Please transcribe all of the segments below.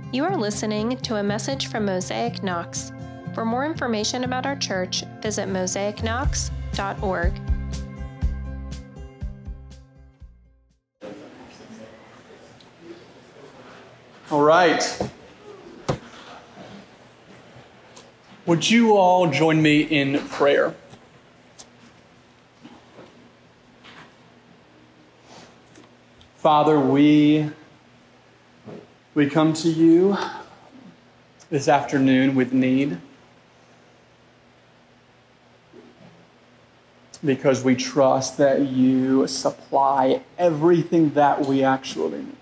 You are listening to a message from Mosaic Knox. For more information about our church, visit mosaicknox.org. All right. Would you all join me in prayer? Father, we come to you this afternoon with need because we trust that you supply everything that we actually need.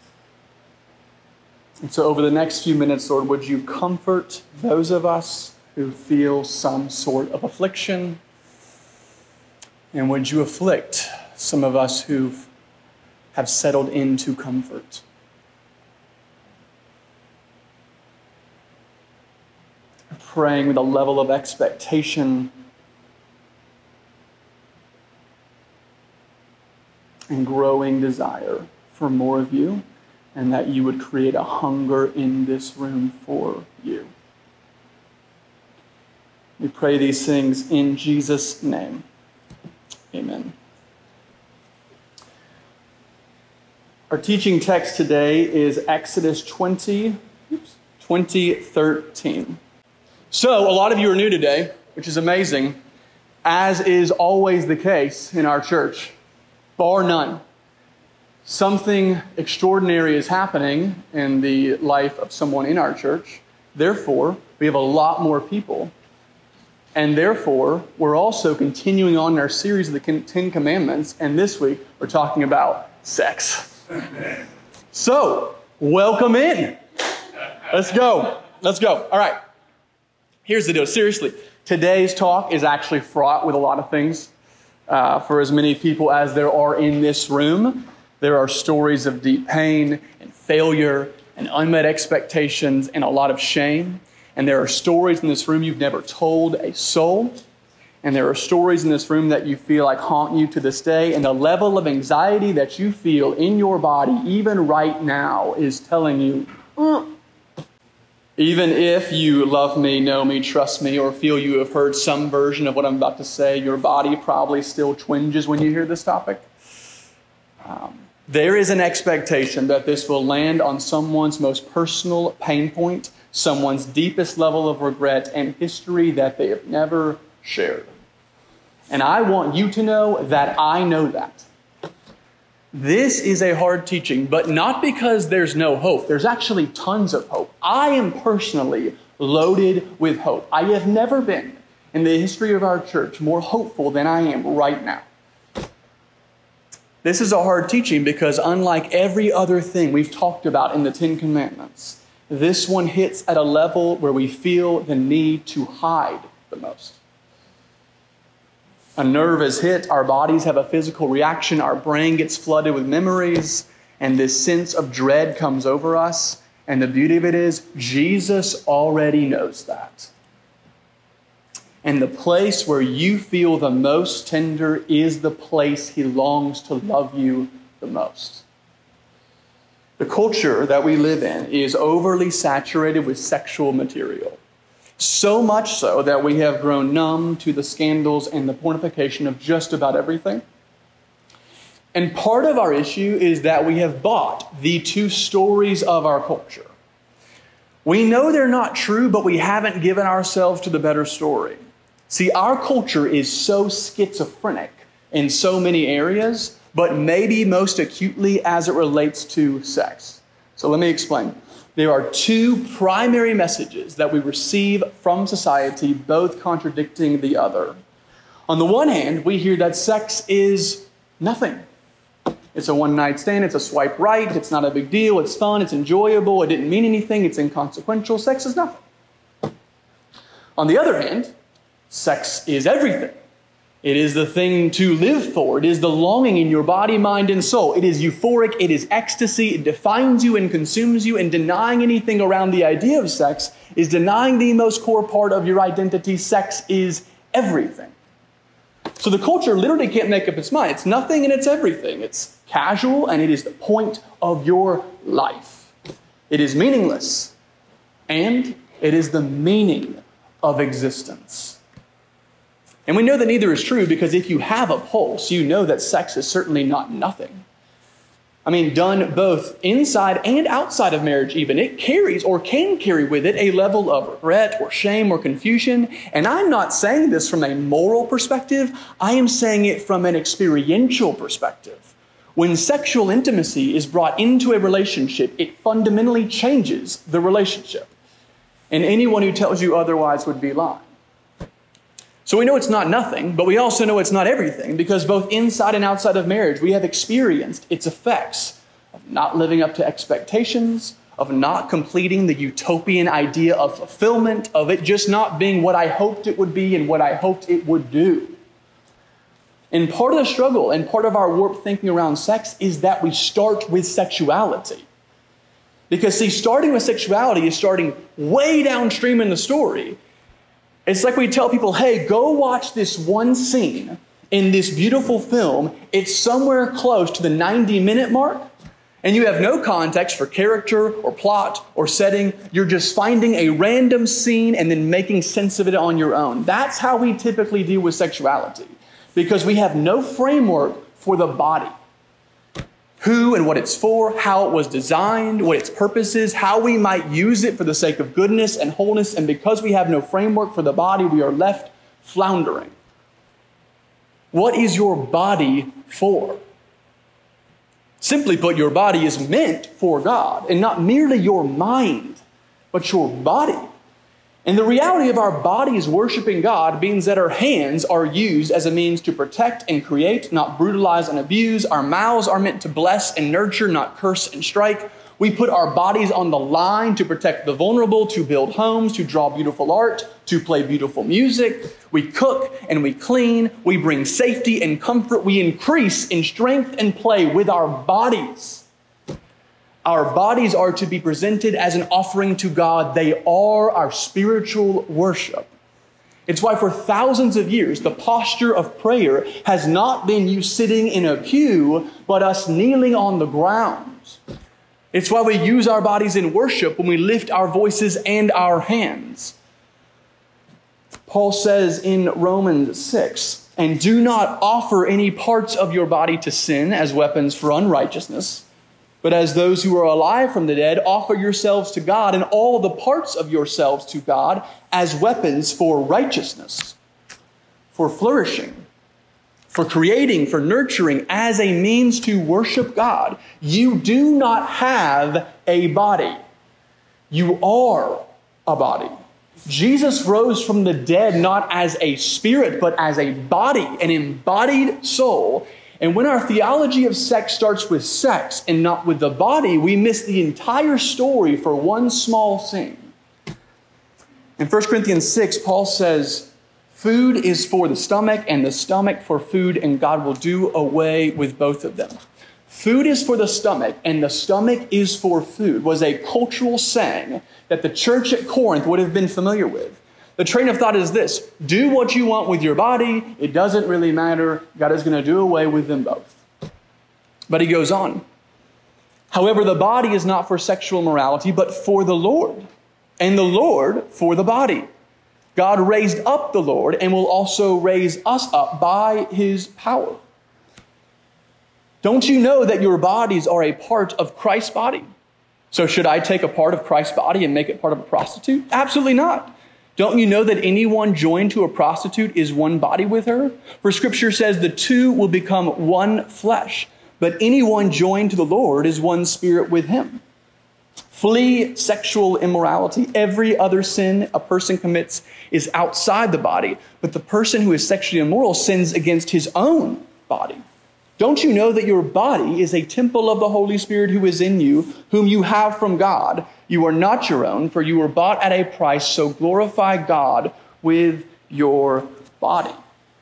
And so over the next few minutes, Lord, would you comfort those of us who feel some sort of affliction? And would you afflict some of us who have settled into comfort? Praying with a level of expectation and growing desire for more of you, and that you would create a hunger in this room for you. We pray these things in Jesus' name. Amen. Our teaching text today is Exodus 20:13. So, a lot of you are new today, which is amazing, as is always the case in our church, bar none. Something extraordinary is happening in the life of someone in our church. Therefore, we have a lot more people. And therefore, we're also continuing on in our series of the Ten Commandments. And this week, we're talking about sex. So, welcome in. Let's go. All right. Here's the deal. Seriously, today's talk is actually fraught with a lot of things. For as many people as there are in this room, there are stories of deep pain and failure and unmet expectations and a lot of shame. And there are stories in this room you've never told a soul. And there are stories in this room that you feel like haunt you to this day. And the level of anxiety that you feel in your body, even right now, is telling you, even if you love me, know me, trust me, or feel you have heard some version of what I'm about to say, your body probably still twinges when you hear this topic. There is an expectation that this will land on someone's most personal pain point, someone's deepest level of regret, and history that they have never shared. And I want you to know that I know that. This is a hard teaching, but not because there's no hope. There's actually tons of hope. I am personally loaded with hope. I have never been, in the history of our church, more hopeful than I am right now. This is a hard teaching because unlike every other thing we've talked about in the Ten Commandments, this one hits at a level where we feel the need to hide the most. A nerve is hit, our bodies have a physical reaction, our brain gets flooded with memories, and this sense of dread comes over us. And the beauty of it is, Jesus already knows that. And the place where you feel the most tender is the place He longs to love you the most. The culture that we live in is overly saturated with sexual material. So much so that we have grown numb to the scandals and the pornification of just about everything. And part of our issue is that we have bought the two stories of our culture. We know they're not true, but we haven't given ourselves to the better story. See, our culture is so schizophrenic in so many areas, but maybe most acutely as it relates to sex. So let me explain. There are two primary messages that we receive from society, both contradicting the other. On the one hand, we hear that sex is nothing. It's a one-night stand, it's a swipe right, it's not a big deal, it's fun, it's enjoyable, it didn't mean anything, it's inconsequential, sex is nothing. On the other hand, sex is everything. It is the thing to live for. It is the longing in your body, mind, and soul. It is euphoric. It is ecstasy. It defines you and consumes you. And denying anything around the idea of sex is denying the most core part of your identity. Sex is everything. So the culture literally can't make up its mind. It's nothing and it's everything. It's casual and it is the point of your life. It is meaningless, and it is the meaning of existence. And we know that neither is true because if you have a pulse, you know that sex is certainly not nothing. I mean, done both inside and outside of marriage even, it carries or can carry with it a level of regret or shame or confusion. And I'm not saying this from a moral perspective. I am saying it from an experiential perspective. When sexual intimacy is brought into a relationship, it fundamentally changes the relationship. And anyone who tells you otherwise would be lying. So we know it's not nothing, but we also know it's not everything, because both inside and outside of marriage, we have experienced its effects of not living up to expectations, of not completing the utopian idea of fulfillment, of it just not being what I hoped it would be and what I hoped it would do. And part of the struggle and part of our warped thinking around sex is that we start with sexuality. Because see, starting with sexuality is starting way downstream in the story. It's like we tell people, hey, go watch this one scene in this beautiful film. It's somewhere close to the 90-minute mark, and you have no context for character or plot or setting. You're just finding a random scene and then making sense of it on your own. That's how we typically deal with sexuality, because we have no framework for the body. Who and what it's for, how it was designed, what its purpose is, how we might use it for the sake of goodness and wholeness. And because we have no framework for the body, we are left floundering. What is your body for? Simply put, your body is meant for God, and not merely your mind, but your body. And the reality of our bodies worshiping God means that our hands are used as a means to protect and create, not brutalize and abuse. Our mouths are meant to bless and nurture, not curse and strike. We put our bodies on the line to protect the vulnerable, to build homes, to draw beautiful art, to play beautiful music. We cook and we clean. We bring safety and comfort. We increase in strength and play with our bodies. Our bodies are to be presented as an offering to God. They are our spiritual worship. It's why for thousands of years, the posture of prayer has not been you sitting in a pew, but us kneeling on the ground. It's why we use our bodies in worship when we lift our voices and our hands. Paul says in Romans 6, and do not offer any parts of your body to sin as weapons for unrighteousness, but as those who are alive from the dead, offer yourselves to God and all the parts of yourselves to God as weapons for righteousness, for flourishing, for creating, for nurturing, as a means to worship God. You do not have a body. You are a body. Jesus rose from the dead not as a spirit, but as a body, an embodied soul. And when our theology of sex starts with sex and not with the body, we miss the entire story for one small thing. In 1 Corinthians 6, Paul says, food is for the stomach and the stomach for food, and God will do away with both of them. Food is for the stomach and the stomach is for food was a cultural saying that the church at Corinth would have been familiar with. The train of thought is this: do what you want with your body. It doesn't really matter. God is going to do away with them both. But he goes on. However, the body is not for sexual morality, but for the Lord, and the Lord for the body. God raised up the Lord and will also raise us up by his power. Don't you know that your bodies are a part of Christ's body? So should I take a part of Christ's body and make it part of a prostitute? Absolutely not. Don't you know that anyone joined to a prostitute is one body with her? For Scripture says the two will become one flesh, but anyone joined to the Lord is one spirit with him. Flee sexual immorality. Every other sin a person commits is outside the body, but the person who is sexually immoral sins against his own body. Don't you know that your body is a temple of the Holy Spirit who is in you, whom you have from God? You are not your own, for you were bought at a price, so glorify God with your body.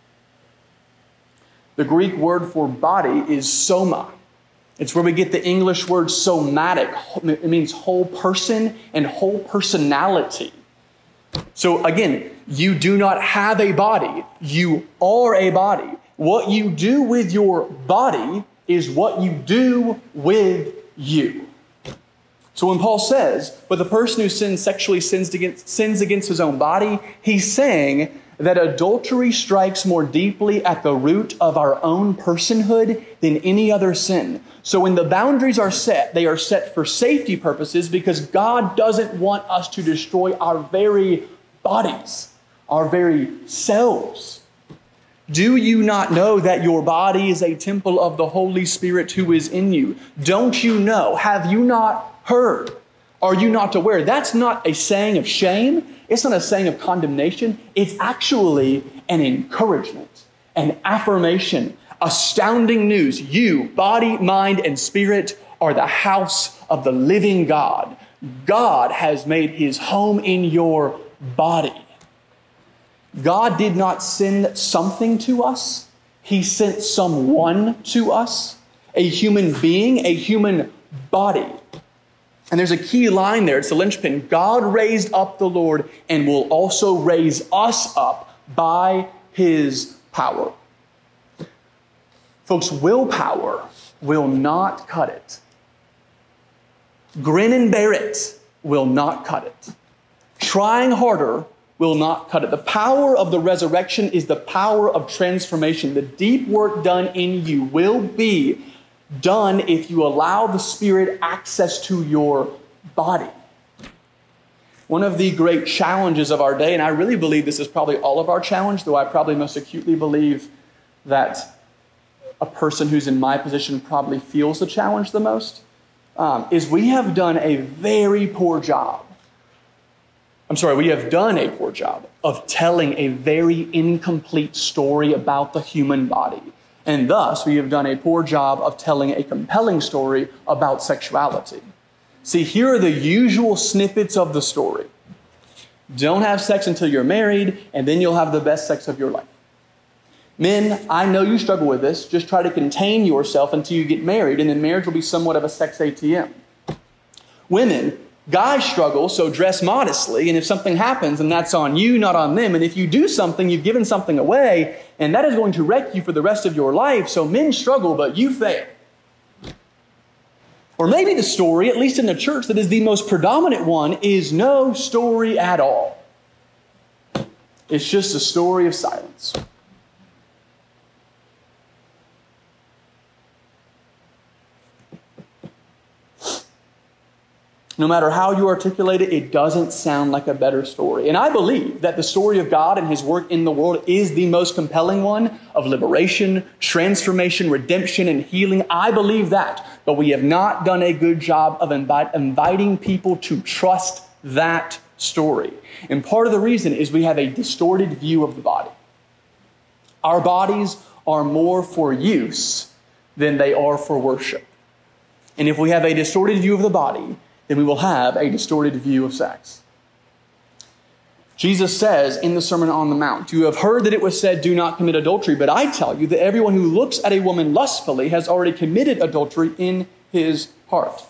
The Greek word for body is soma. It's where we get the English word somatic. It means whole person and whole personality. So again, you do not have a body. You are a body. What you do with your body is what you do with you. So when Paul says, but the person who sexually sins against his own body, he's saying that adultery strikes more deeply at the root of our own personhood than any other sin. So when the boundaries are set, they are set for safety purposes because God doesn't want us to destroy our very bodies, our very selves. Do you not know that your body is a temple of the Holy Spirit who is in you? Don't you know? Have you not heard? Are you not aware? That's not a saying of shame. It's not a saying of condemnation. It's actually an encouragement, an affirmation, astounding news. You, body, mind, and spirit, are the house of the living God. God has made his home in your body. God did not send something to us. He sent someone to us, a human being, a human body. And there's a key line there. It's the linchpin. God raised up the Lord and will also raise us up by his power. Folks, willpower will not cut it. Grin and bear it will not cut it. Trying harder will not cut it. The power of the resurrection is the power of transformation. The deep work done in you will be done if you allow the Spirit access to your body. One of the great challenges of our day, and I really believe this is probably all of our challenge, though I probably most acutely believe that a person who's in my position probably feels the challenge the most, is we have done a very poor job. We have done a poor job of telling a very incomplete story about the human body. And thus, we have done a poor job of telling a compelling story about sexuality. See, here are the usual snippets of the story. Don't have sex until you're married, and then you'll have the best sex of your life. Men, I know you struggle with this. Just try to contain yourself until you get married, and then marriage will be somewhat of a sex ATM. Women, guys struggle, so dress modestly, and if something happens, then that's on you, not on them. And if you do something, you've given something away, and that is going to wreck you for the rest of your life. So men struggle, but you fail. Or maybe the story, at least in the church, that is the most predominant one, is no story at all. It's just a story of silence. No matter how you articulate it, it doesn't sound like a better story. And I believe that the story of God and his work in the world is the most compelling one of liberation, transformation, redemption, and healing. I believe that. But we have not done a good job of inviting people to trust that story. And part of the reason is we have a distorted view of the body. Our bodies are more for use than they are for worship. And if we have a distorted view of the body, then we will have a distorted view of sex. Jesus says in the Sermon on the Mount, "You have heard that it was said, 'Do not commit adultery,' but I tell you that everyone who looks at a woman lustfully has already committed adultery in his heart."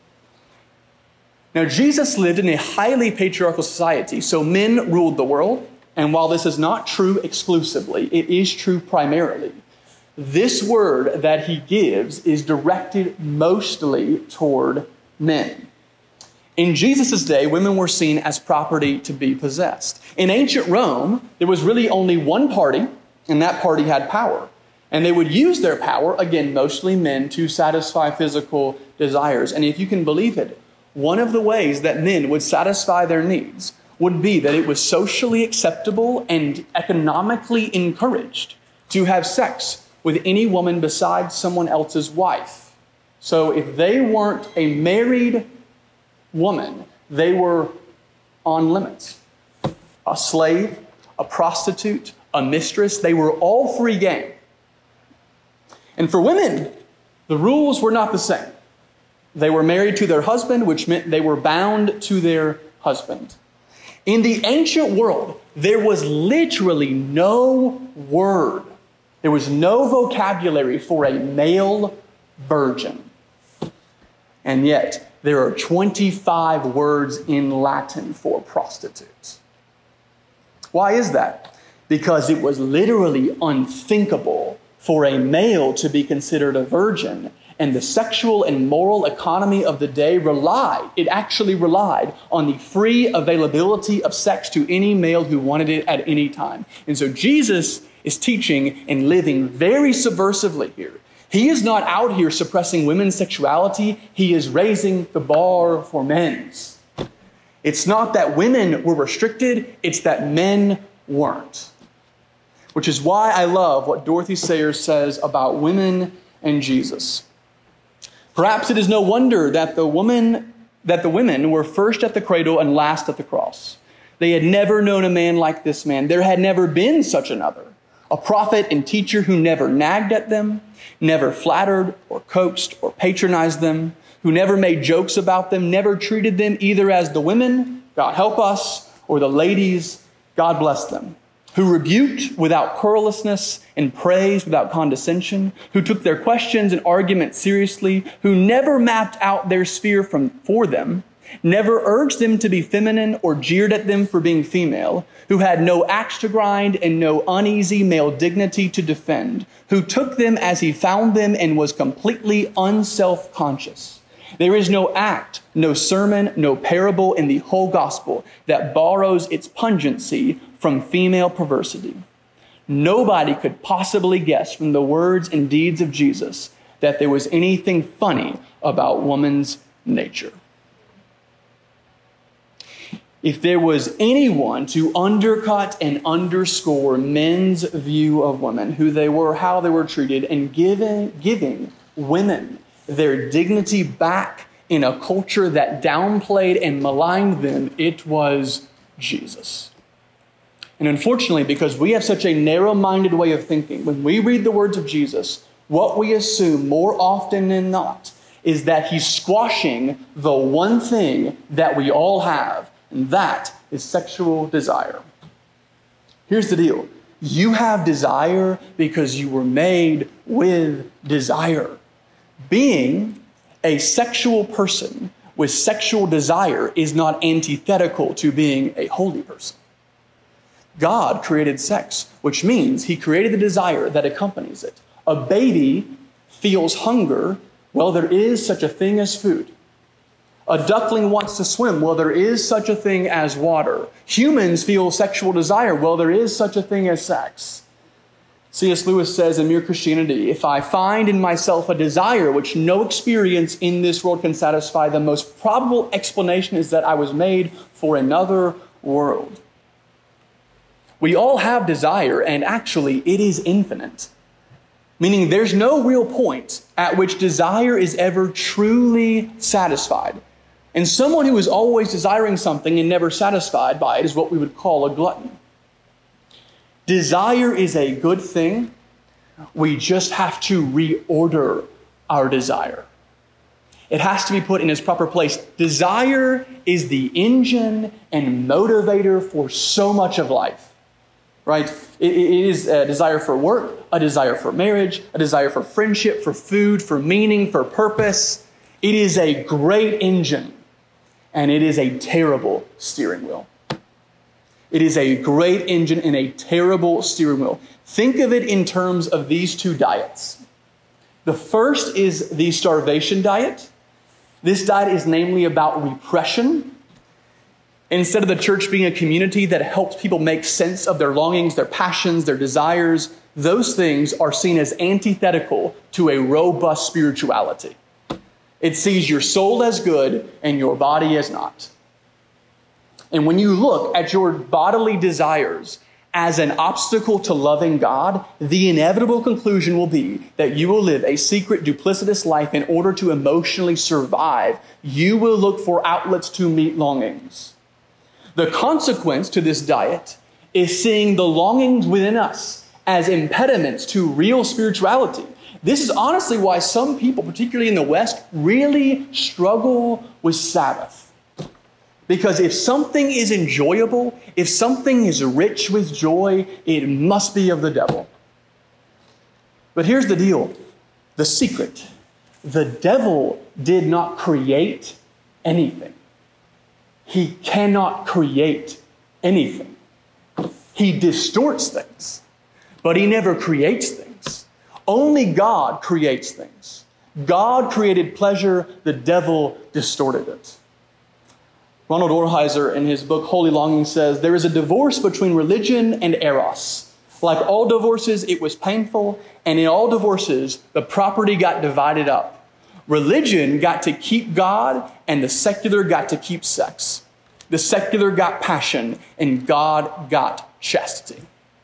Now, Jesus lived in a highly patriarchal society, so men ruled the world, and while this is not true exclusively, it is true primarily. This word that he gives is directed mostly toward men. In Jesus' day, women were seen as property to be possessed. In ancient Rome, there was really only one party, and that party had power. And they would use their power, again, mostly men, to satisfy physical desires. And if you can believe it, one of the ways that men would satisfy their needs would be that it was socially acceptable and economically encouraged to have sex with any woman besides someone else's wife. So if they weren't a married woman, they were on limits. A slave, a prostitute, a mistress, they were all free game. And for women, the rules were not the same. They were married to their husband, which meant they were bound to their husband. In the ancient world, there was literally no word. There was no vocabulary for a male virgin. And yet, there are 25 words in Latin for prostitutes. Why is that? Because it was literally unthinkable for a male to be considered a virgin And the sexual and moral economy of the day actually relied on the free availability of sex to any male who wanted it at any time. And so Jesus is teaching and living very subversively here. He is not out here suppressing women's sexuality. He is raising the bar for men's. It's not that women were restricted, it's that men weren't. Which is why I love what Dorothy Sayers says about women and Jesus. Perhaps it is no wonder that the women were first at the cradle and last at the cross. They had never known a man like this man. There had never been such another. A prophet and teacher who never nagged at them, never flattered or coaxed or patronized them, who never made jokes about them, never treated them either as the women, God help us, or the ladies, God bless them, who rebuked without querulousness and praised without condescension, who took their questions and arguments seriously, who never mapped out their sphere for them, never urged them to be feminine or jeered at them for being female, who had no axe to grind and no uneasy male dignity to defend, who took them as he found them and was completely unself-conscious. There is no act, no sermon, no parable in the whole gospel that borrows its pungency from female perversity. Nobody could possibly guess from the words and deeds of Jesus that there was anything funny about woman's nature. If there was anyone to undercut and underscore men's view of women, who they were, how they were treated, and giving women their dignity back in a culture that downplayed and maligned them, it was Jesus. And unfortunately, because we have such a narrow-minded way of thinking, when we read the words of Jesus, what we assume more often than not is that he's squashing the one thing that we all have, and that is sexual desire. Here's the deal. You have desire because you were made with desire. Being a sexual person with sexual desire is not antithetical to being a holy person. God created sex, which means he created the desire that accompanies it. A baby feels hunger. Well, there is such a thing as food. A duckling wants to swim. Well, there is such a thing as water. Humans feel sexual desire. Well, there is such a thing as sex. C.S. Lewis says in Mere Christianity, if I find in myself a desire which no experience in this world can satisfy, the most probable explanation is that I was made for another world. We all have desire, and actually it is infinite. Meaning there's no real point at which desire is ever truly satisfied. And someone who is always desiring something and never satisfied by it is what we would call a glutton. Desire is a good thing. We just have to reorder our desire. It has to be put in its proper place. Desire is the engine and motivator for so much of life, right? It is a desire for work, a desire for marriage, a desire for friendship, for food, for meaning, for purpose. It is a great engine, and it is a terrible steering wheel. It is a great engine and a terrible steering wheel. Think of it in terms of these two diets. The first is the starvation diet. This diet is namely about repression. Instead of the church being a community that helps people make sense of their longings, their passions, their desires, those things are seen as antithetical to a robust spirituality. It sees your soul as good and your body as not. And when you look at your bodily desires as an obstacle to loving God, the inevitable conclusion will be that you will live a secret, duplicitous life in order to emotionally survive. You will look for outlets to meet longings. The consequence to this diet is seeing the longings within us as impediments to real spirituality. This is honestly why some people, particularly in the West, really struggle with Sabbath. Because if something is enjoyable, if something is rich with joy, it must be of the devil. But here's the deal, the secret. The devil did not create anything. He cannot create anything. He distorts things, but he never creates things. Only God creates things. God created pleasure, the devil distorted it. Ronald Orheiser, in his book Holy Longing, says, there is a divorce between religion and eros. Like all divorces, it was painful, and in all divorces, the property got divided up. Religion got to keep God, and the secular got to keep sex. The secular got passion, and God got chastity.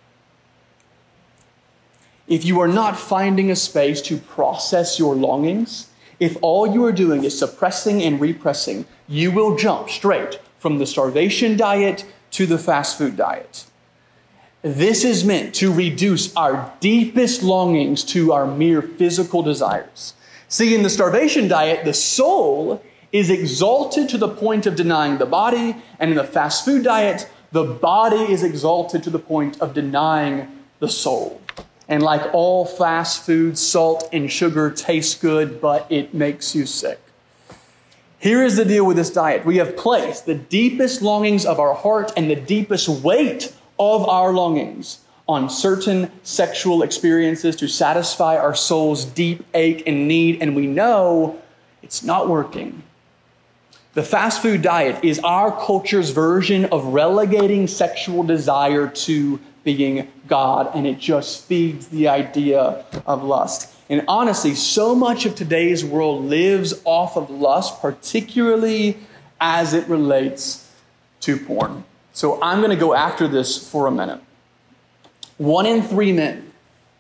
If you are not finding a space to process your longings, if all you are doing is suppressing and repressing, you will jump straight from the starvation diet to the fast food diet. This is meant to reduce our deepest longings to our mere physical desires. See, in the starvation diet, the soul is exalted to the point of denying the body, and in the fast food diet, the body is exalted to the point of denying the soul. And like all fast food, salt and sugar taste good, but it makes you sick. Here is the deal with this diet. We have placed the deepest longings of our heart and the deepest weight of our longings on certain sexual experiences to satisfy our soul's deep ache and need, and we know it's not working. The fast food diet is our culture's version of relegating sexual desire to being God, and it just feeds the idea of lust. And honestly, so much of today's world lives off of lust, particularly as it relates to porn. So I'm going to go after this for a minute. 1 in 3 men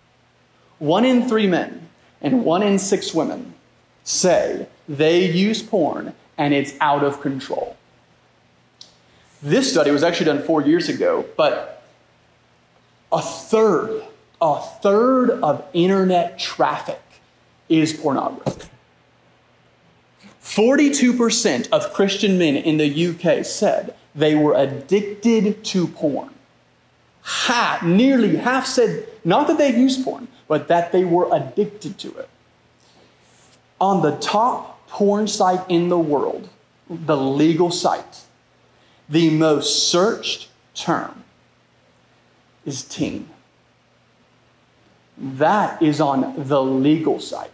and 1 in 6 women say they use porn and it's out of control. This study was actually done 4 years ago, but a third of internet traffic is pornography. 42% of Christian men in the UK said they were addicted to porn. Nearly half said not that they'd used porn, but that they were addicted to it. On the top porn site in the world, the legal site, the most searched term is teen. That is on the legal site.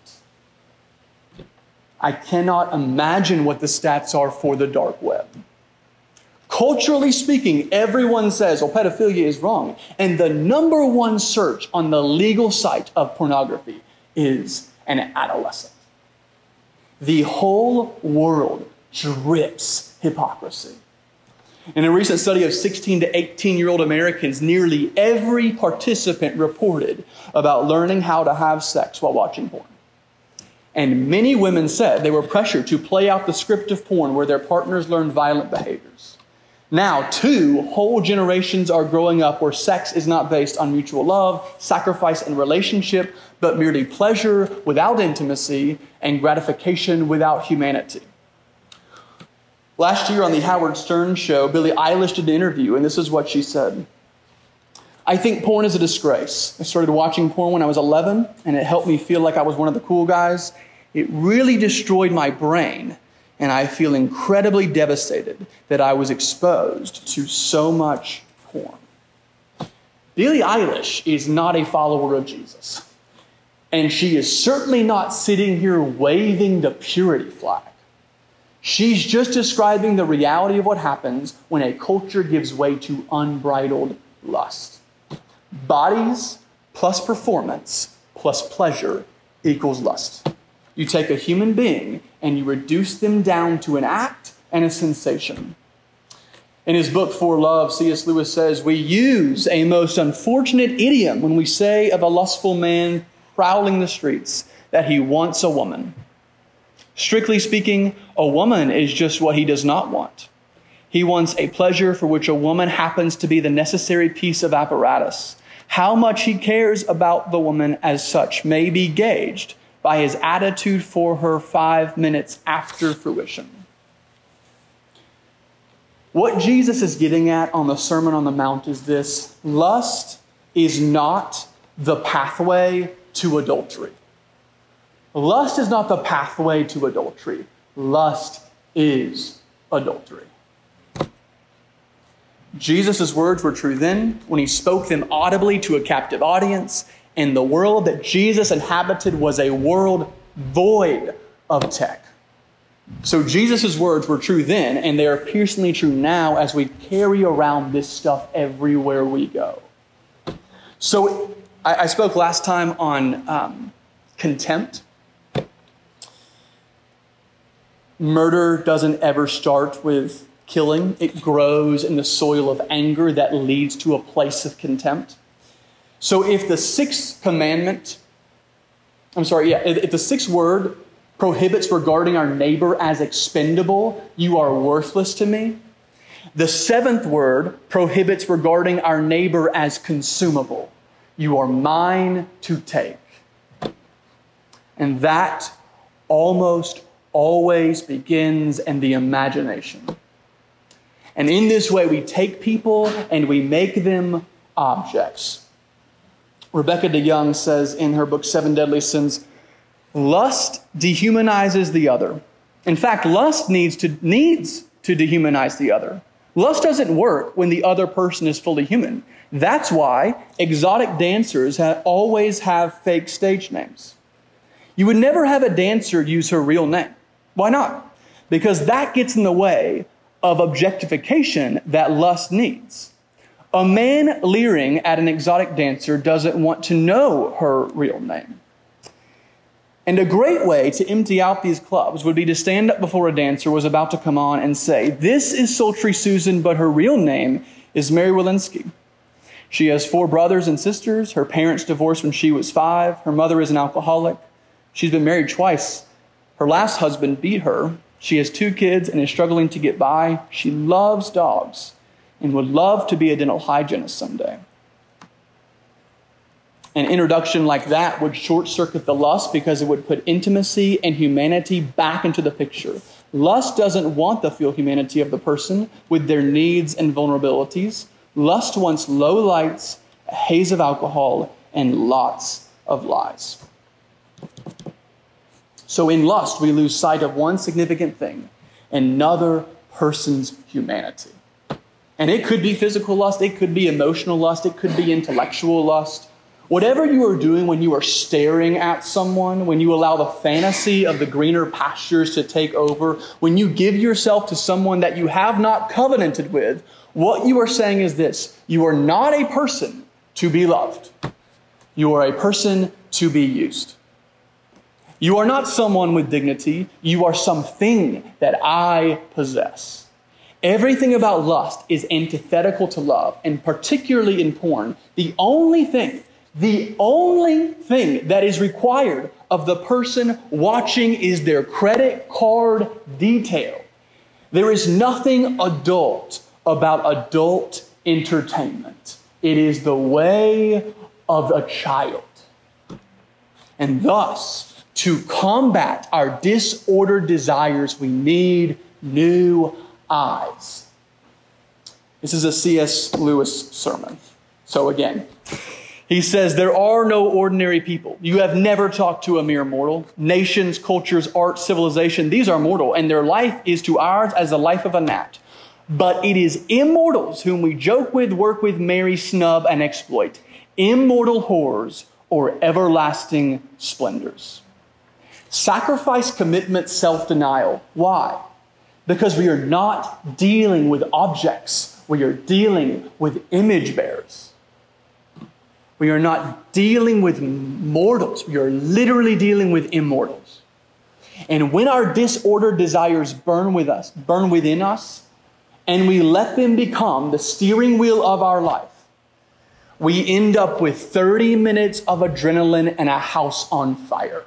I cannot imagine what the stats are for the dark web. Culturally speaking, everyone says, well, pedophilia is wrong. And the number one search on the legal site of pornography is an adolescent. The whole world drips hypocrisy. In a recent study of 16 to 18-year-old Americans, nearly every participant reported about learning how to have sex while watching porn. And many women said they were pressured to play out the script of porn where their partners learned violent behaviors. Now, 2 whole generations are growing up where sex is not based on mutual love, sacrifice, and relationship, but merely pleasure without intimacy and gratification without humanity. Last year on the Howard Stern show, Billie Eilish did an interview, and this is what she said. I think porn is a disgrace. I started watching porn when I was 11, and it helped me feel like I was one of the cool guys. It really destroyed my brain, and I feel incredibly devastated that I was exposed to so much porn. Billie Eilish is not a follower of Jesus, and she is certainly not sitting here waving the purity flag. She's just describing the reality of what happens when a culture gives way to unbridled lust. Bodies plus performance plus pleasure equals lust. You take a human being and you reduce them down to an act and a sensation. In his book, For Love, C.S. Lewis says, we use a most unfortunate idiom when we say of a lustful man prowling the streets that he wants a woman. Strictly speaking, a woman is just what he does not want. He wants a pleasure for which a woman happens to be the necessary piece of apparatus. How much he cares about the woman as such may be gauged by his attitude for her 5 minutes after fruition. What Jesus is getting at on the Sermon on the Mount is this: lust is not the pathway to adultery. Lust is not the pathway to adultery. Lust is adultery. Jesus' words were true then when he spoke them audibly to a captive audience, and the world that Jesus inhabited was a world void of tech. So Jesus' words were true then, and they are piercingly true now as we carry around this stuff everywhere we go. So I spoke last time on contempt. Murder doesn't ever start with killing. It grows in the soil of anger that leads to a place of contempt. So if the sixth word prohibits regarding our neighbor as expendable, you are worthless to me. The seventh word prohibits regarding our neighbor as consumable. You are mine to take. And that almost always begins in the imagination. And in this way, we take people and we make them objects. Rebecca DeYoung says in her book, 7 Deadly Sins, lust dehumanizes the other. In fact, lust needs to dehumanize the other. Lust doesn't work when the other person is fully human. That's why exotic dancers always have fake stage names. You would never have a dancer use her real name. Why not? Because that gets in the way of objectification that lust needs. A man leering at an exotic dancer doesn't want to know her real name. And a great way to empty out these clubs would be to stand up before a dancer was about to come on and say, "This is Sultry Susan, but her real name is Mary Walensky. She has 4 brothers and sisters. Her parents divorced when she was 5. Her mother is an alcoholic. She's been married twice. Her last husband beat her. She has 2 kids and is struggling to get by. She loves dogs and would love to be a dental hygienist someday." An introduction like that would short-circuit the lust because it would put intimacy and humanity back into the picture. Lust doesn't want the full humanity of the person with their needs and vulnerabilities. Lust wants low lights, a haze of alcohol, and lots of lies. So in lust, we lose sight of one significant thing, another person's humanity. And it could be physical lust, it could be emotional lust, it could be intellectual lust. Whatever you are doing when you are staring at someone, when you allow the fantasy of the greener pastures to take over, when you give yourself to someone that you have not covenanted with, what you are saying is this: you are not a person to be loved. You are a person to be used. You are not someone with dignity. You are something that I possess. Everything about lust is antithetical to love, and particularly in porn, the only thing that is required of the person watching is their credit card detail. There is nothing adult about adult entertainment. It is the way of a child. And thus, to combat our disordered desires, we need new eyes. This is a C.S. Lewis sermon. So again, he says, there are no ordinary people. You have never talked to a mere mortal. Nations, cultures, art, civilization, these are mortal, and their life is to ours as the life of a gnat. But it is immortals whom we joke with, work with, marry, snub, and exploit. Immortal horrors or everlasting splendors. Sacrifice, commitment, self-denial. Why? Because we are not dealing with objects. We are dealing with image bearers. We are not dealing with mortals. We are literally dealing with immortals. And when our disordered desires burn within us, and we let them become the steering wheel of our life, we end up with 30 minutes of adrenaline and a house on fire.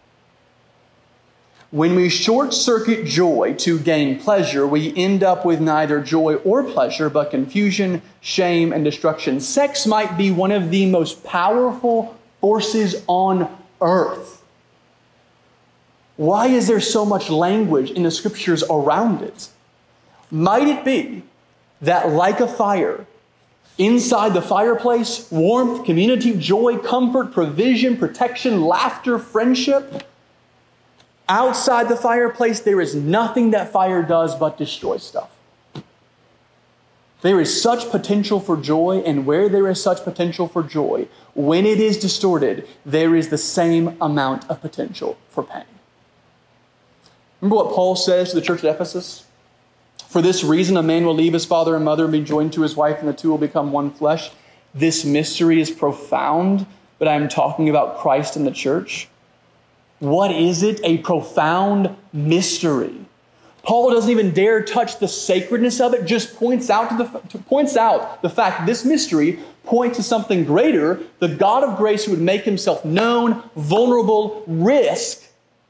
When we short-circuit joy to gain pleasure, we end up with neither joy or pleasure, but confusion, shame, and destruction. Sex might be one of the most powerful forces on earth. Why is there so much language in the scriptures around it? Might it be that like a fire, inside the fireplace, warmth, community, joy, comfort, provision, protection, laughter, friendship? Outside the fireplace, there is nothing that fire does but destroy stuff. There is such potential for joy, and where there is such potential for joy, when it is distorted, there is the same amount of potential for pain. Remember what Paul says to the church at Ephesus? For this reason, a man will leave his father and mother and be joined to his wife, and the two will become one flesh. This mystery is profound, but I'm talking about Christ and the church. What is it? A profound mystery. Paul doesn't even dare touch the sacredness of it, just points out the fact this mystery points to something greater, the God of grace who would make himself known, vulnerable, risk,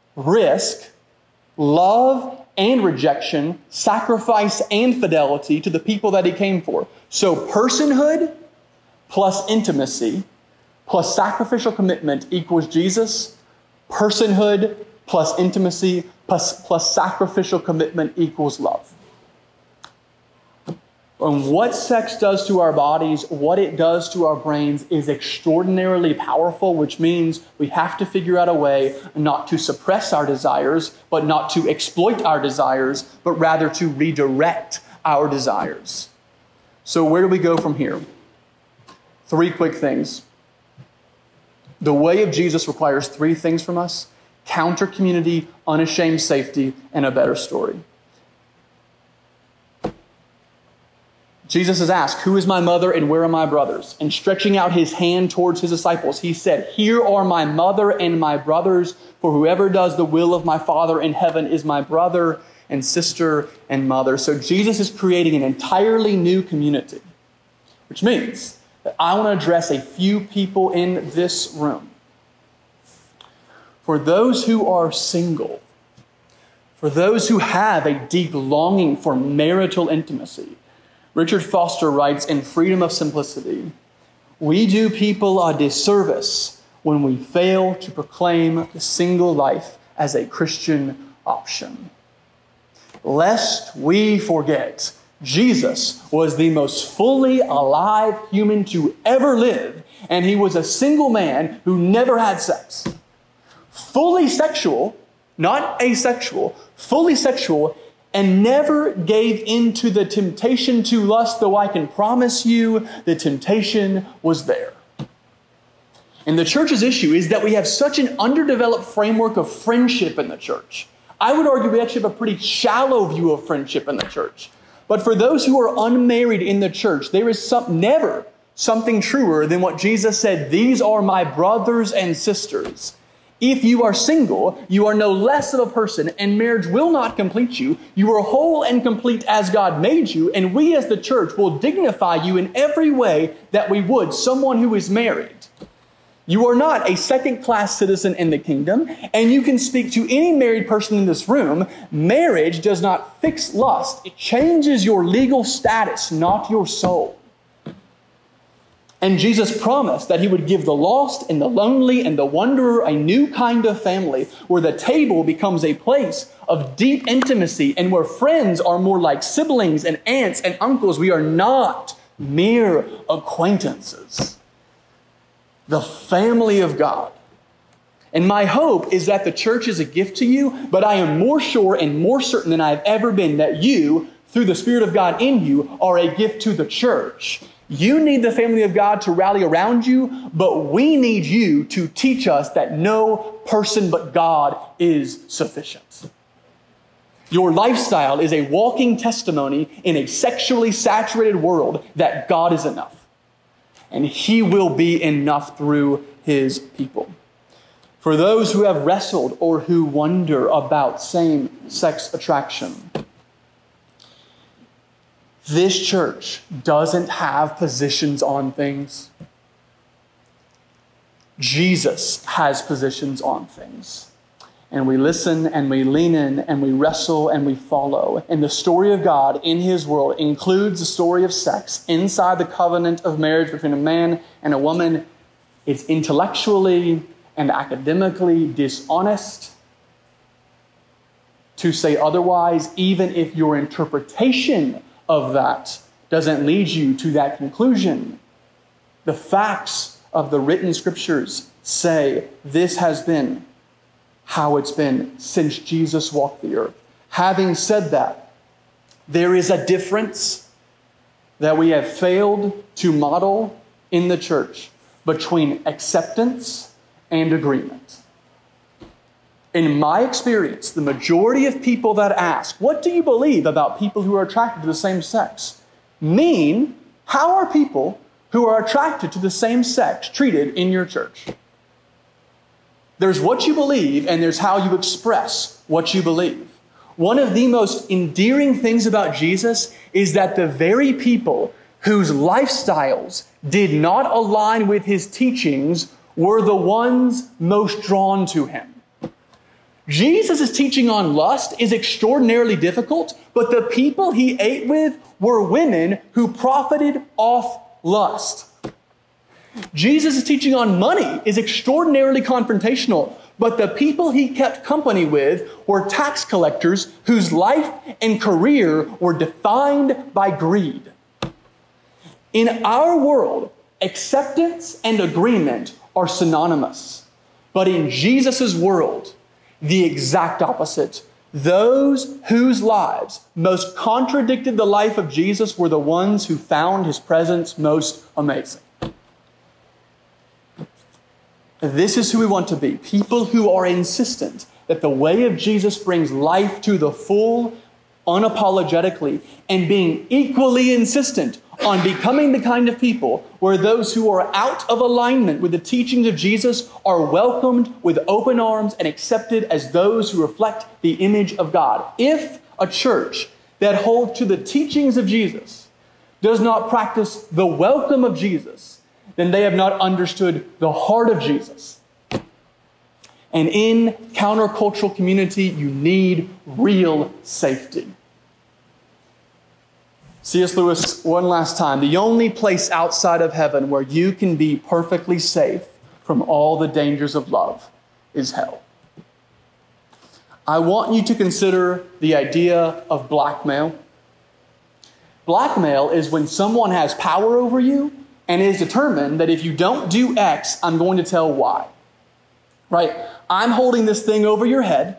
love and rejection, sacrifice and fidelity to the people that he came for. So personhood plus intimacy plus sacrificial commitment equals Jesus. Personhood plus intimacy plus sacrificial commitment equals love. And what sex does to our bodies, what it does to our brains is extraordinarily powerful, which means we have to figure out a way not to suppress our desires, but not to exploit our desires, but rather to redirect our desires. So where do we go from here? 3 quick things. The way of Jesus requires 3 things from us: counter community, unashamed safety, and a better story. Jesus is asked, who is my mother and where are my brothers? And stretching out his hand towards his disciples, he said, here are my mother and my brothers, for whoever does the will of my Father in heaven is my brother and sister and mother. So Jesus is creating an entirely new community, which means that I want to address a few people in this room. For those who are single, for those who have a deep longing for marital intimacy, Richard Foster writes in Freedom of Simplicity, we do people a disservice when we fail to proclaim the single life as a Christian option. Lest we forget, Jesus was the most fully alive human to ever live, and he was a single man who never had sex. Fully sexual, not asexual, fully sexual, and never gave in to the temptation to lust, though I can promise you the temptation was there. And the church's issue is that we have such an underdeveloped framework of friendship in the church. I would argue we actually have a pretty shallow view of friendship in the church. But for those who are unmarried in the church, there is never something truer than what Jesus said, these are my brothers and sisters. If you are single, you are no less of a person, and marriage will not complete you. You are whole and complete as God made you, and we as the church will dignify you in every way that we would someone who is married. You are not a second-class citizen in the kingdom, and you can speak to any married person in this room. Marriage does not fix lust. It changes your legal status, not your soul. And Jesus promised that he would give the lost and the lonely and the wanderer a new kind of family where the table becomes a place of deep intimacy and where friends are more like siblings and aunts and uncles. We are not mere acquaintances. The family of God. And my hope is that the church is a gift to you, but I am more sure and more certain than I have ever been that you, through the Spirit of God in you, are a gift to the church. You need the family of God to rally around you, but we need you to teach us that no person but God is sufficient. Your lifestyle is a walking testimony in a sexually saturated world that God is enough. And he will be enough through his people. For those who have wrestled or who wonder about same-sex attraction, this church doesn't have positions on things. Jesus has positions on things. And we listen and we lean in and we wrestle and we follow. And the story of God in his world includes the story of sex inside the covenant of marriage between a man and a woman. It's intellectually and academically dishonest to say otherwise, even if your interpretation of that doesn't lead you to that conclusion. The facts of the written scriptures say this has been how it's been since Jesus walked the earth. Having said that, there is a difference that we have failed to model in the church between acceptance and agreement. In my experience, the majority of people that ask, what do you believe about people who are attracted to the same sex? Mean, how are people who are attracted to the same sex treated in your church? There's what you believe, and there's how you express what you believe. One of the most endearing things about Jesus is that the very people whose lifestyles did not align with his teachings were the ones most drawn to him. Jesus' teaching on lust is extraordinarily difficult, but the people he ate with were women who profited off lust. Jesus' teaching on money is extraordinarily confrontational, but the people he kept company with were tax collectors whose life and career were defined by greed. In our world, acceptance and agreement are synonymous. But in Jesus' world, the exact opposite. Those whose lives most contradicted the life of Jesus were the ones who found his presence most amazing. This is who we want to be. People who are insistent that the way of Jesus brings life to the full, unapologetically, and being equally insistent on becoming the kind of people where those who are out of alignment with the teachings of Jesus are welcomed with open arms and accepted as those who reflect the image of God. If a church that holds to the teachings of Jesus does not practice the welcome of Jesus, then they have not understood the heart of Jesus. And in countercultural community, you need real safety. C.S. Lewis, one last time, the only place outside of heaven where you can be perfectly safe from all the dangers of love is hell. I want you to consider the idea of blackmail. Blackmail is when someone has power over you and is determined that if you don't do X, I'm going to tell Y. Right? I'm holding this thing over your head,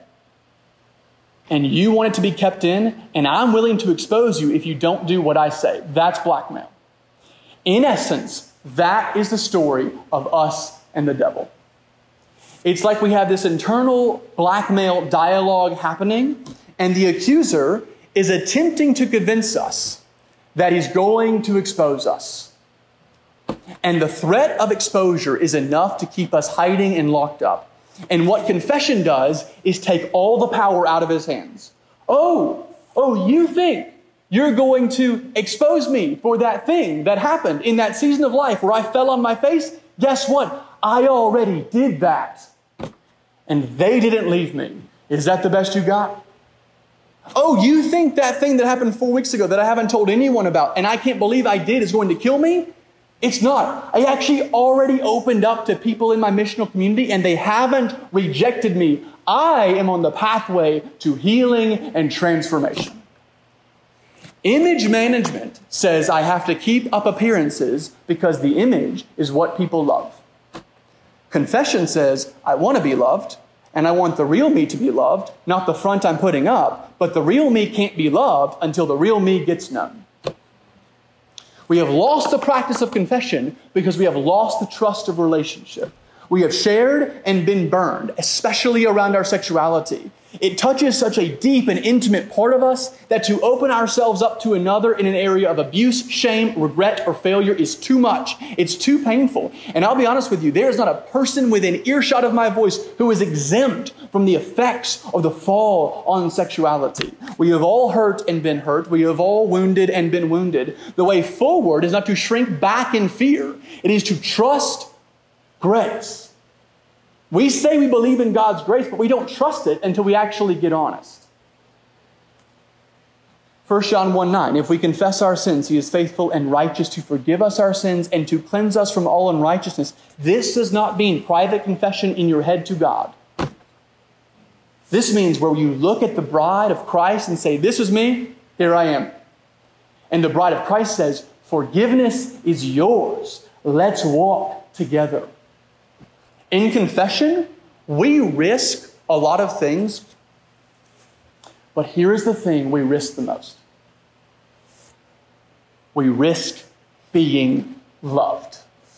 and you want it to be kept in, and I'm willing to expose you if you don't do what I say. That's blackmail. In essence, that is the story of us and the devil. It's like we have this internal blackmail dialogue happening, and the accuser is attempting to convince us that he's going to expose us. And the threat of exposure is enough to keep us hiding and locked up. And what confession does is take all the power out of his hands. Oh, you think you're going to expose me for that thing that happened in that season of life where I fell on my face? Guess what? I already did that. And they didn't leave me. Is that the best you got? Oh, you think that thing that happened 4 weeks ago that I haven't told anyone about and I can't believe I did is going to kill me? It's not. I actually already opened up to people in my missional community and they haven't rejected me. I am on the pathway to healing and transformation. Image management says I have to keep up appearances because the image is what people love. Confession says I want to be loved and I want the real me to be loved, not the front I'm putting up, but the real me can't be loved until the real me gets known. We have lost the practice of confession because we have lost the trust of relationship. We have shared and been burned, especially around our sexuality. It touches such a deep and intimate part of us that to open ourselves up to another in an area of abuse, shame, regret, or failure is too much. It's too painful. And I'll be honest with you, there is not a person within earshot of my voice who is exempt from the effects of the fall on sexuality. We have all hurt and been hurt. We have all wounded and been wounded. The way forward is not to shrink back in fear. It is to trust grace. We say we believe in God's grace, but we don't trust it until we actually get honest. 1 John 1:9, if we confess our sins, he is faithful and righteous to forgive us our sins and to cleanse us from all unrighteousness. This does not mean private confession in your head to God. This means where you look at the bride of Christ and say, this is me, here I am. And the bride of Christ says, forgiveness is yours. Let's walk together. In confession, we risk a lot of things, but here is the thing we risk the most. we risk being loved.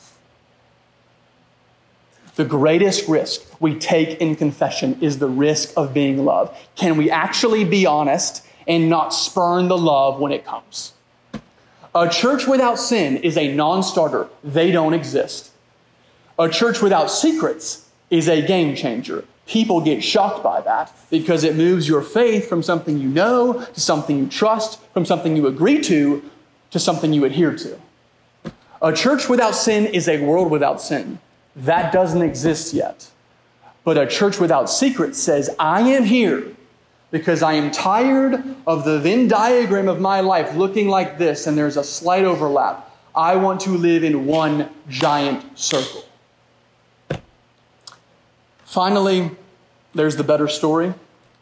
The greatest risk we take in confession is the risk of being loved. Can we actually be honest and not spurn the love when it comes? A church without sin is a non-starter. They don't exist. A church without secrets is a game changer. People get shocked by that because it moves your faith from something you know to something you trust, from something you agree to something you adhere to. A church without sin is a world without sin. That doesn't exist yet. But a church without secrets says, I am here because I am tired of the Venn diagram of my life looking like this and there's a slight overlap. I want to live in one giant circle. Finally, there's the better story.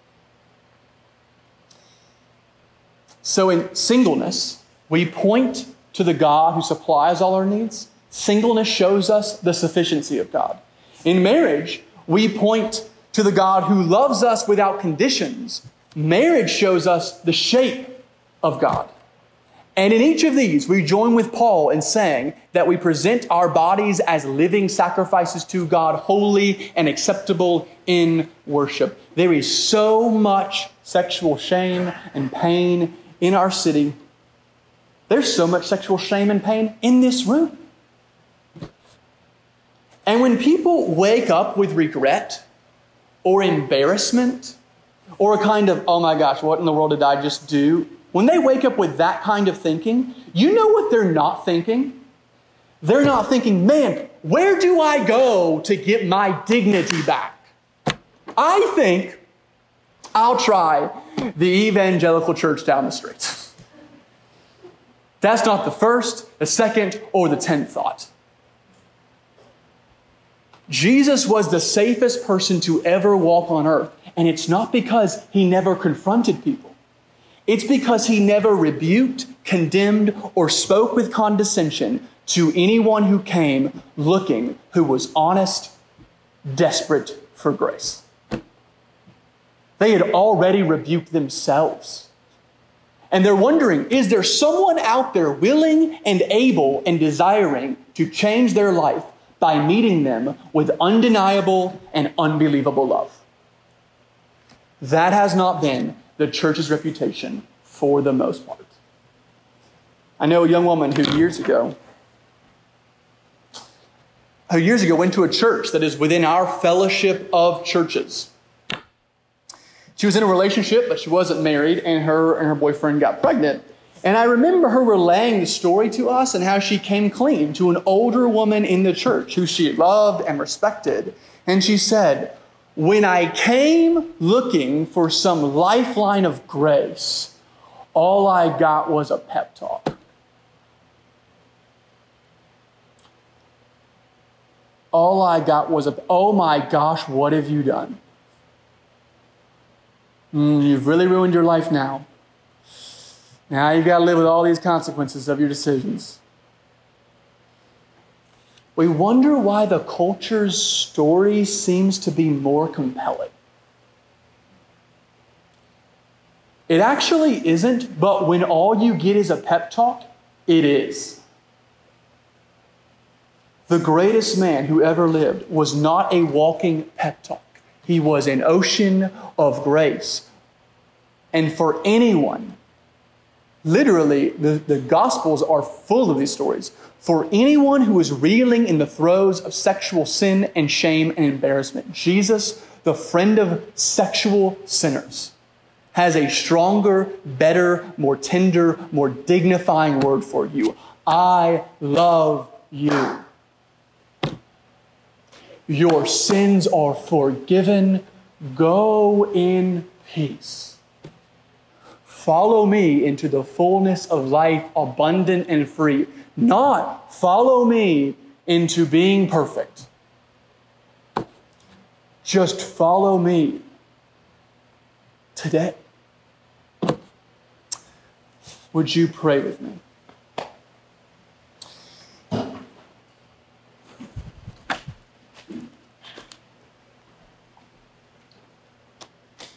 So in singleness, we point to the God who supplies all our needs. Singleness shows us the sufficiency of God. In marriage, we point to the God who loves us without conditions. Marriage shows us the shape of God. And in each of these, we join with Paul in saying that we present our bodies as living sacrifices to God, holy and acceptable in worship. There is so much sexual shame and pain in our city. There's so much sexual shame and pain in this room. And when people wake up with regret or embarrassment or a kind of, oh my gosh, what in the world did I just do? When they wake up with that kind of thinking, you know what they're not thinking? They're not thinking, man, where do I go to get my dignity back? I think I'll try the evangelical church down the street. That's not the first, the second, or the 10th thought. Jesus was the safest person to ever walk on earth. And it's not because he never confronted people. It's because he never rebuked, condemned, or spoke with condescension to anyone who came looking, who was honest, desperate for grace. They had already rebuked themselves. And they're wondering, is there someone out there willing and able and desiring to change their life by meeting them with undeniable and unbelievable love? That has not been the church's reputation for the most part. I know a young woman who years ago went to a church that is within our fellowship of churches. She was in a relationship, but she wasn't married, and her boyfriend got pregnant. And I remember her relaying the story to us and how she came clean to an older woman in the church who she loved and respected. And she said, when I came looking for some lifeline of grace, all I got was a pep talk. All I got was oh my gosh, what have you done? You've really ruined your life now. Now you've got to live with all these consequences of your decisions. We wonder why the culture's story seems to be more compelling. It actually isn't, but when all you get is a pep talk, it is. The greatest man who ever lived was not a walking pep talk. He was an ocean of grace. And for anyone, literally, the Gospels are full of these stories. For anyone who is reeling in the throes of sexual sin and shame and embarrassment, Jesus, the friend of sexual sinners, has a stronger, better, more tender, more dignifying word for you. I love you. Your sins are forgiven. Go in peace. Follow me into the fullness of life, abundant and free. Not follow me into being perfect. Just follow me today. Would you pray with me?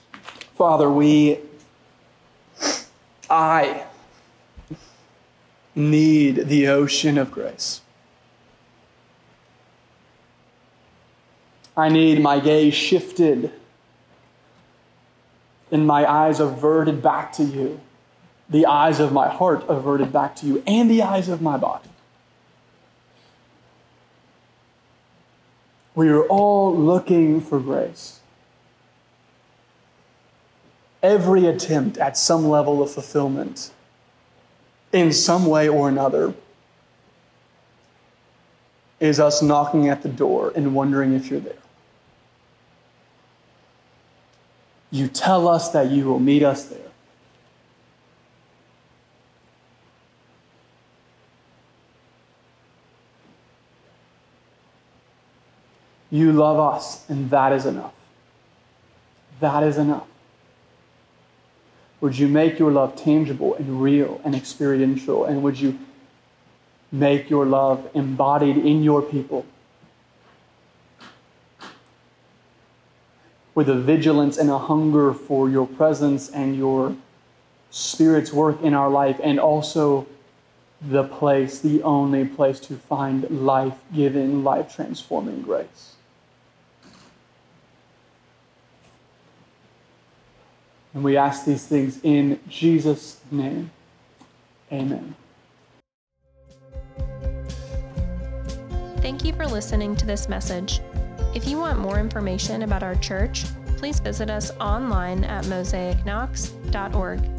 Father, need the ocean of grace. I need my gaze shifted and my eyes averted back to you, the eyes of my heart averted back to you, and the eyes of my body. We are all looking for grace. Every attempt at some level of fulfillment, in some way or another, is us knocking at the door and wondering if you're there. You tell us that you will meet us there. You love us, and that is enough. That is enough. Would you make your love tangible and real and experiential? And would you make your love embodied in your people with a vigilance and a hunger for your presence and your Spirit's work in our life, and also the only place to find life-giving, life-transforming grace. And we ask these things in Jesus' name. Amen. Thank you for listening to this message. If you want more information about our church, please visit us online at mosaicknox.org.